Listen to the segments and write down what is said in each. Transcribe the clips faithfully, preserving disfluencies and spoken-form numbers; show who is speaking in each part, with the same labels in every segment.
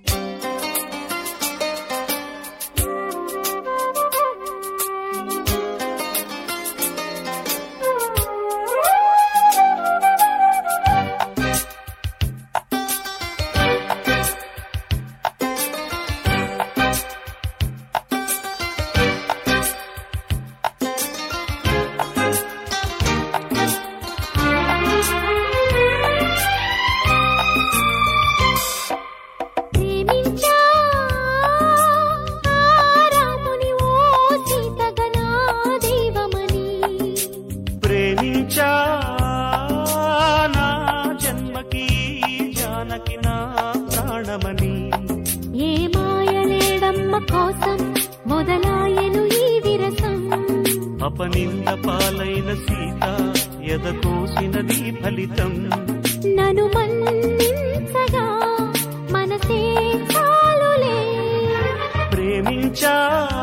Speaker 1: అపనింద పాలైన సీత ఎదకోసినది ఫలితం.
Speaker 2: నను మన్నించగా మనసే చాలులే.
Speaker 1: ప్రేమించా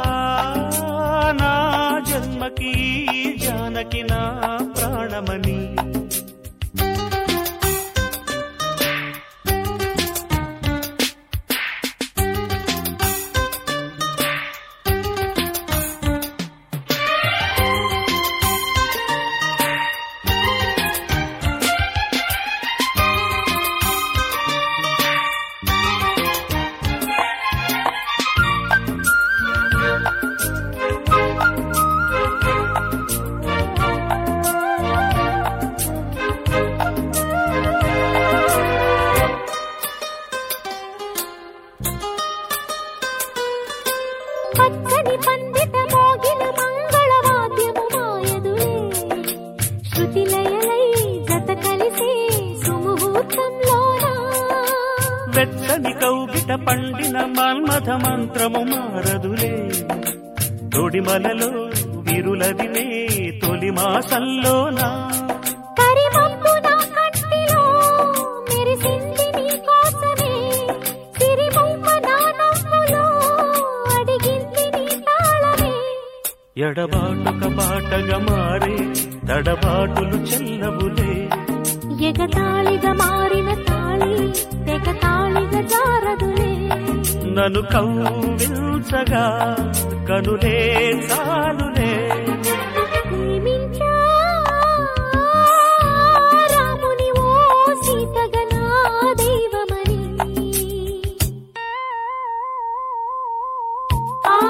Speaker 1: నా జన్మకి జానకి నా ప్రాణమని.
Speaker 2: పచ్చని పండిత మోగిన మంగళవాద్యము మాయదులే. శృతిలయలై జత కలిసే సుముహూర్తంలోనా.
Speaker 1: వెచ్చని కౌగిట పండిన మన్మథ మంత్రము మారదులే. తొడిమలలో విరులదిలే తొలి మాసంలోనా.
Speaker 2: కరిమబ్బు నా కంటిలో మెరిసింది నీ కోసమే. సిరిమొమ్మ నా నవ్వులో అడిగింది నీ తాళమే.
Speaker 1: ఎడబాటుక బాటగా మారే తడబాటులు చెల్లవులే.
Speaker 2: ఎగతాళిగా మారిన తాళి తెగ తాళిగా జారదులే.
Speaker 1: నన్ను కౌవిల్చగా కనులే చాలులే.
Speaker 2: ప్రేమించా రాముని ఓ సీతగా నా దైవమని. ఆ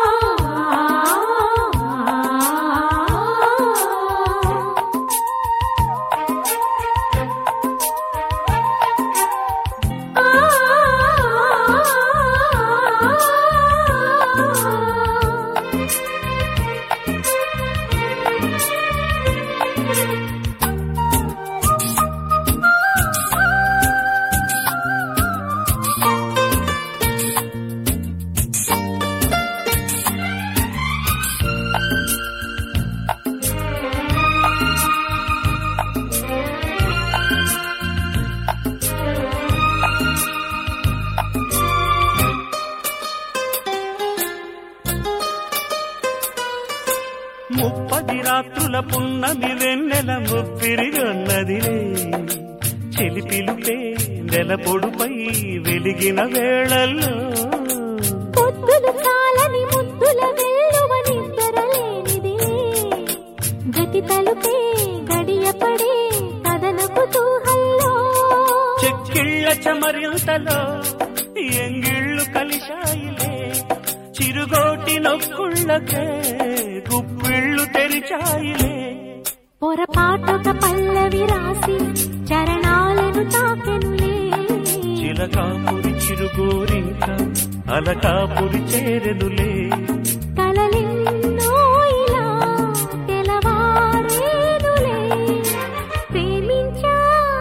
Speaker 1: ముప్పది రాత్రుల పున్నమి వెన్నెల ముప్పిరిగొన్నదిలే. చెలిపిలుపే నెల పొడుపై వెలిగిన వేళల్లో.
Speaker 2: పొద్దులు చాలని ముద్దుల వెల్లువ నిద్రలేనిదిలే. గతి తలుపే గడియపడే కదన కుతూహల్లో.
Speaker 1: చెక్కిళ్ళ చమరింతలో ఎంగిళ్ళు కలిశాయిలే. చిరుగోటి నొక్కుళ్ళకే గుప్పిళ్ళు తెరిచాయిలే.
Speaker 2: పొరపాటుక పల్లవి రాసి చరణాలను తాకెనులే.
Speaker 1: చిలకాపురి చిరుగోరింక అలకాపురి చేరెనులే.
Speaker 2: కలలెన్నో ఇలా తెలవారేనులే. ప్రేమించా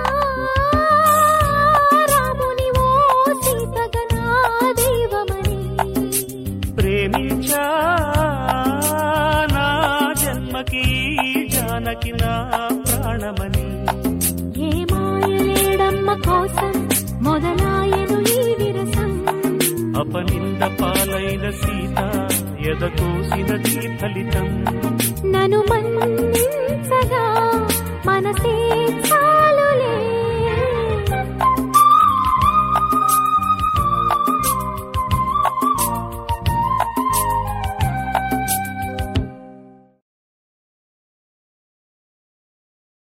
Speaker 2: రాముని ఓ సీతగా నా దైవమని.
Speaker 1: ప్రేమించా నా జన్మకి జానకి నా ప్రాణమని.
Speaker 2: ఏ మాయలేడమ్మ కోసం మొదలాయను ఈ విరసం.
Speaker 1: అపనింద పాలైన సీత ఎదకోసినది ఫలితం.
Speaker 2: నను మన్నించగా మనసే చాలు.